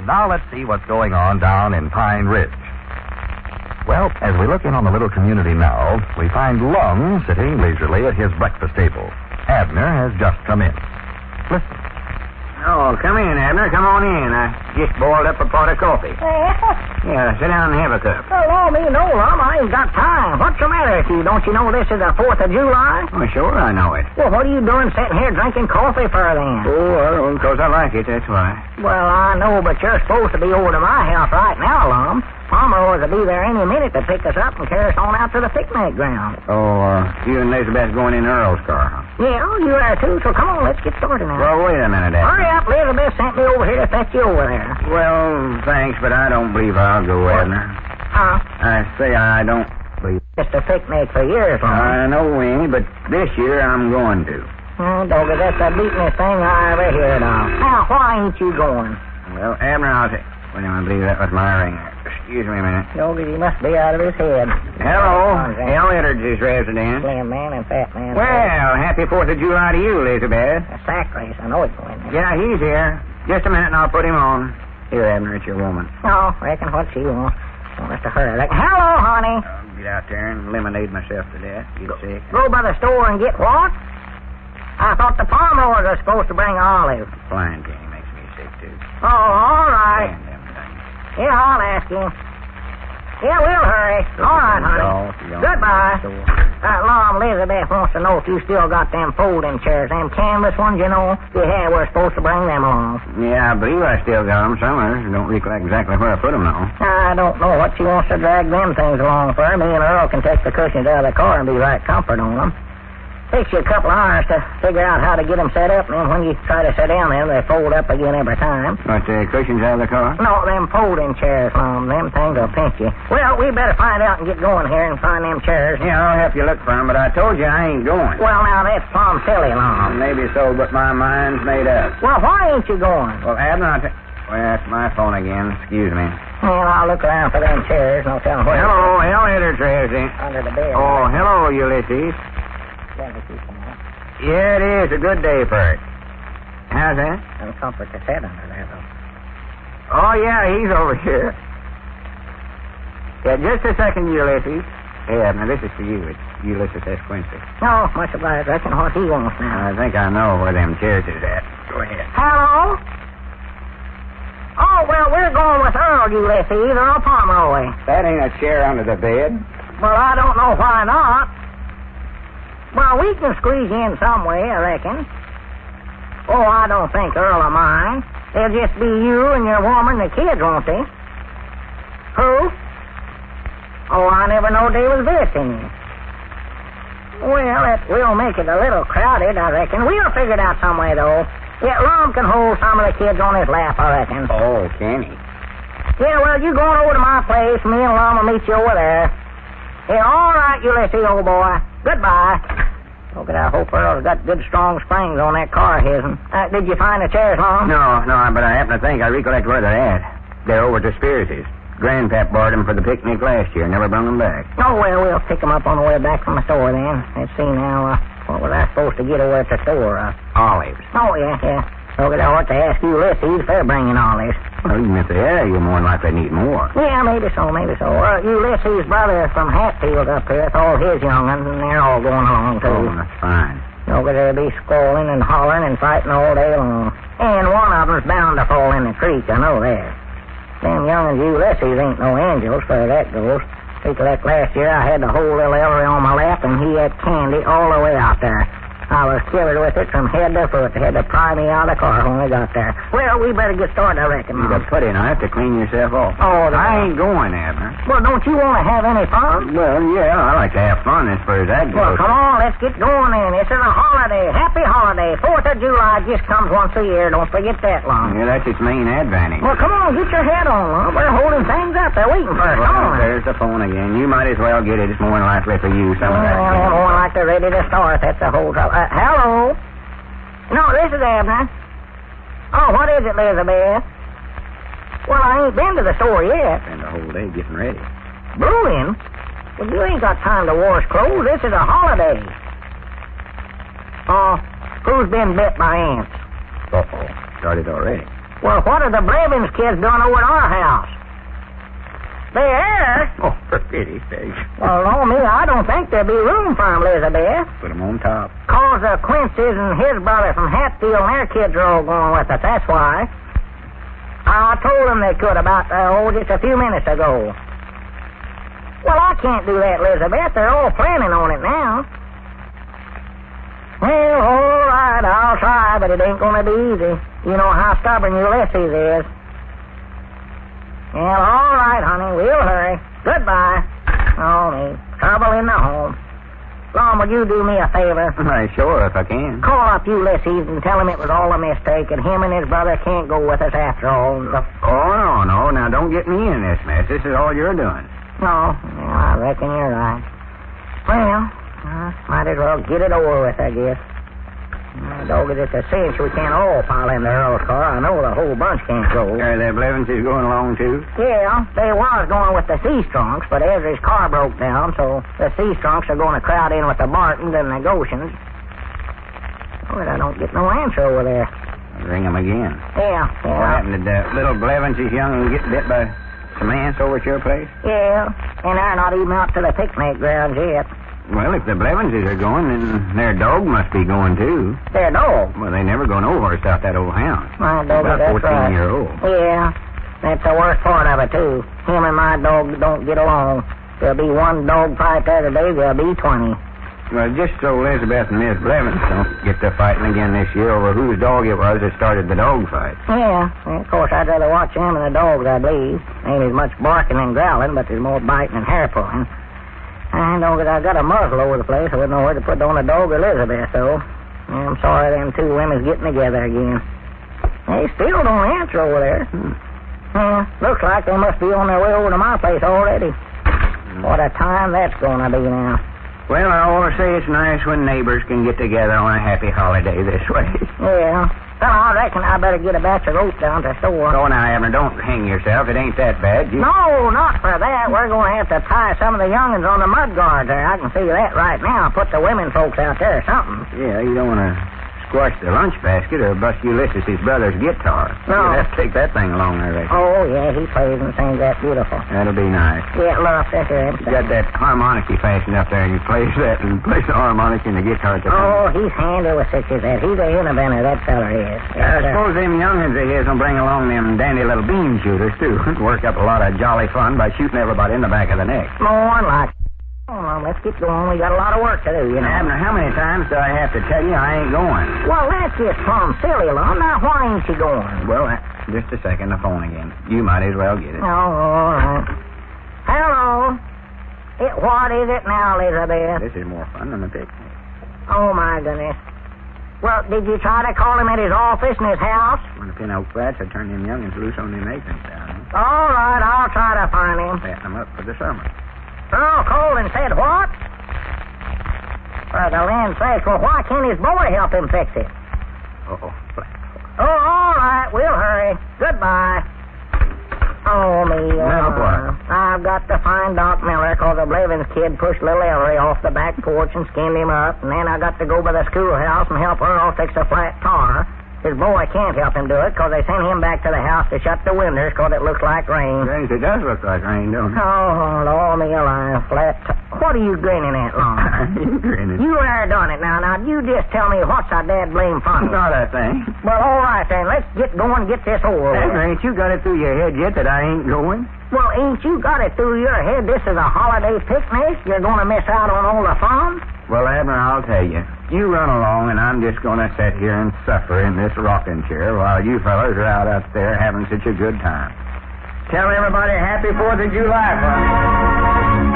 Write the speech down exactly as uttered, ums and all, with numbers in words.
now let's see what's going on down in Pine Ridge. Well, as we look in on the little community now, we find Lum sitting leisurely at his breakfast table. Abner has just come in. Listen. Oh, come in, Abner. Come on in. I just boiled up a pot of coffee. Yeah, sit down and have a cup. Well, Lord, me no, Lum. I ain't got time. What's the matter with you? Don't you know this is the fourth of July? Oh, sure, I know it. Well, what are you doing sitting here drinking coffee for then? Oh, well, because I like it, that's why. Well, I know, but you're supposed to be over to my house right now, Lum. Pomeroy's will be there any minute to pick us up and carry us on out to the picnic ground. Oh, uh, you and Elizabeth going in Earl's car, huh? Yeah, you are too, so come on, let's get started now. Well, wait a minute, Abner. Hurry up, Elizabeth sent me over here to fetch you over there. Well, thanks, but I don't believe I'll go, Abner. Huh? I say I don't believe... Just a picnic for years, Lum. I know, Winnie, but this year I'm going to. Oh, doggy, that's the beatingest thing I ever heard of. Now, why ain't you going? Well, Abner, I'll say... Wait a minute, I believe that was my ring. Excuse me a minute. Doggy, he must be out of his head. Hello. Hell Energy's resident. Slim man and fat man. Well, happy fourth of July to you, Elizabeth. A sack race. I know it's going there. Yeah, he's here. Just a minute and I'll put him on. Here, Abner, it's your woman. Oh, reckon what she wants. Want us to hurry. Like, hello, honey. I'll get out there and lemonade myself to death. Get sick. Go by the store and get what? I thought the Pomeroys were supposed to bring olives. Flying cane makes me sick, too. Oh, all right. And them things. Yeah, I'll ask him. Yeah, we'll hurry. All right, honey. Goodbye. Uh, Lom, Elizabeth wants to know if you still got them folding chairs, them canvas ones, you know. If you had, we're supposed to bring them along. Yeah, I believe I still got them somewhere. Don't recollect exactly where I put them, though. I don't know what she wants to drag them things along for. Me and Earl can take the cushions out of the car and be right comfort on them. Takes you a couple of hours to figure out how to get them set up, and then when you try to sit down in, they fold up again every time. What, the cushions out of the car? No, them folding chairs, Lom. Them things will pinch you. Well, we better find out and get going here and find them chairs. Yeah, I'll help you look for them, but I told you I ain't going. Well, now, that's plumb silly, Lom. Maybe so, but my mind's made up. Well, why ain't you going? Well, Abner, I'll t- well, that's my phone again. Excuse me. Well, I'll look around for them chairs, and I'll tell them where. Hello, elevator Tracy. Under the bed. Oh, hello, Ulysses. Let me see some more. Yeah, it is a good day for it. How's that? Some comfort to sit under there, though. Oh, yeah, he's over here. Yeah, just a second, Ulysses. Hey, Abner, this is for you. It's Ulysses S. Quincy. No, much obliged. Reckon what he wants now. I think I know where them chairs is at. Go ahead. Hello? Oh, well, we're going with Earl, Ulysses, or Pomeroy. That ain't a chair under the bed. Well, I don't know why not. Well, we can squeeze in some way, I reckon. Oh, I don't think Earl will mind. They'll just be you and your woman and the kids, won't they? Who? Oh, I never knowed they was visiting you. Well, it will make it a little crowded, I reckon. We'll figure it out some way, though. Yeah, Lom can hold some of the kids on his lap, I reckon. Oh, can he? Yeah, well, you going over to my place. Me and Lom will meet you over there. Yeah, all right, Ulysses, old boy. Goodbye. Look at I hope Earl's got good strong springs on that car of his. Uh, did you find the chairs, Lom? No, no, but I happen to think I recollect where they're at. They're over to Spears's. Grandpap borrowed them for the picnic last year. Never brought them back. Oh, well, we'll pick them up on the way back from the store then. Let's see now. Uh, what was I supposed to get over at the store? Uh, Olives. Oh, yeah, yeah. Look at I ought to ask Ulysses if they're bringing olives. Well, even if they are, you're more than likely to need more. Yeah, maybe so, maybe so. Uh, Ulysses' brother from Hatfield up here with all his young'uns, and they're all going along, too. Oh, that's fine. Look at they'll be squalling and hollering and fighting all day long. And one of them's bound to fall in the creek, I know that. Them young'uns Ulysses ain't no angels, far that goes. Recollect last year I had the whole little Ellery on my lap, and he had candy all the way out there. I was killered with it from head to foot. They had to pry me out of the car when we got there. Well, we better get started, I reckon. You'd have put in. I have to clean yourself off. Oh, I ain't going, Abner. Well, don't you want to have any fun? Well, yeah, I like to have fun as far as that goes. Well, come on, let's get going then. This is a holiday. Happy holiday. Fourth of July just comes once a year. Don't forget that, Lon. Yeah, that's its main advantage. Well, come on, get your head on, Lon. We're holding things up. They're waiting for us. Well, come on. There's the phone again. You might as well get it. It's more than likely for you, some well, of that. Well, more like they're ready to start. That's the whole trouble. Uh, hello? No, this is Abner. Oh, what is it, Elizabeth? Well, I ain't been to the store yet. Spend the whole day getting ready. Brewing? Well, you ain't got time to wash clothes. This is a holiday. Oh, who's been bit by ants? Uh-oh. Started already. Well, what are the Blevins kids doing over at our house? There? Oh, for pity's sake. Well, no, me, I don't think there'd be room for 'em, Elizabeth. Put 'em on top. Cause uh, Quincy's and his brother from Hatfield and their kids are all going with us, that's why. I told them they could about, uh, oh, just a few minutes ago. Well, I can't do that, Elizabeth. They're all planning on it now. Well, all right, I'll try, but it ain't going to be easy. You know how stubborn Ulysses is. Well, all right, honey, we'll hurry. Goodbye. Oh, me. Trouble in the home. Lom, will you do me a favor? Why, sure, if I can. Call up Ulysses and tell him it was all a mistake and him and his brother can't go with us after all. Oh, no, no. Now, don't get me in this mess. This is all you're doing. No, well, I reckon you're right. Well, uh, might as well get it over with, I guess. Uh, dog, it's a cinch we can't all pile in the Earl's car. I know the whole bunch can't go. Are the Blevinses going along, too? Yeah, they was going with the Seastronks, but Ezra's car broke down, so the Seastronks are going to crowd in with the Bartons and the Goshens. Well, I don't get no answer over there. I'll ring them again. Yeah, yeah. What happened? Did the little Blevinses young and get bit by some ants over at your place? Yeah, and they're not even out to the picnic grounds yet. Well, if the Blevinses are going, then their dog must be going, too. Their dog? Well, they never go nowhere without that old hound. My dog, About that's fourteen right. year old. Yeah, that's the worst part of it, too. Him and my dog don't get along. There'll be one dog fight the other day, there'll be twenty. Well, just so Elizabeth and Miss Blevins don't get to fighting again this year over whose dog it was that started the dog fight. Yeah, well, of course, I'd rather watch him and the dogs, I believe. Ain't as much barking and growling, but there's more biting and hair pulling. I know that I got a muzzle over the place. I wouldn't know where to put on a dog or Elizabeth, though. I'm sorry them two women's getting together again. They still don't answer over there. Hmm. Yeah, looks like they must be on their way over to my place already. Hmm. What a time that's going to be now. Well, I always say it's nice when neighbors can get together on a happy holiday this way. Yeah. Well, I reckon I better get a batch of rope down to the store. Oh, now, Abner, don't hang yourself. It ain't that bad. You... No, not for that. We're going to have to tie some of the young'uns on the mud guards there. I can see that right now. Put the women folks out there or something. Yeah, you don't want to squash the lunch basket or bust Ulysses' his brother's guitar. No. You'll have to take that thing along, I reckon. Oh, yeah, he plays and sings that beautiful. That'll be nice. Yeah, look, that's it. You got that harmonica fastened up there, and you plays that and plays the harmonica and the guitar at the Oh, time. he's handy with such as that. He's a innovator, that feller is. I suppose them young'uns of his will bring along them dandy little bean shooters, too. Work up a lot of jolly fun by shooting everybody in the back of the neck. More like. Oh, well, let's get going. We got a lot of work to do, you know. Abner, how many times do I have to tell you I ain't going? Well, that's just plumb silly, Lum. Now, why ain't you going? Well, uh, just a second, the phone again. You might as well get it. Oh, all right. Hello. It, what is it now, Elizabeth? This is more fun than the picnic. Oh, my goodness. Well, did you try to call him at his office in his house? When the Pin Oak Flats, I turned them young'uns loose on them aprons down there. All right, I'll try to find him. Fatten them up for the summer. Earl Colden said what? For the land sakes, well, why can't his boy help him fix it? Uh-oh, Flat. Oh, all right, we'll hurry. Goodbye. Oh, me. Now uh, what? I've got to find Doc Miller, because the Blevins kid pushed little Ellery off the back porch and skinned him up, and then I got to go by the schoolhouse and help Earl fix a flat tire. His boy can't help him do it, because they sent him back to the house to shut the windows, because it looks like rain. James, it does look like rain, don't it? Oh, Lord, me alive, flat t- What are you grinning at, Lon? You grinning. You there done it now. Now, you just tell me what's our dad blame funny. Not a thing. Well, all right, then. Let's get going and get this over with. Abner, ain't you got it through your head yet that I ain't going? Well, ain't you got it through your head this is a holiday picnic? You're going to miss out on all the fun? Well, Abner, I'll tell you. You run along, and I'm just going to sit here and suffer in this rocking chair while you fellas are out up there having such a good time. Tell everybody Happy Fourth of July, folks.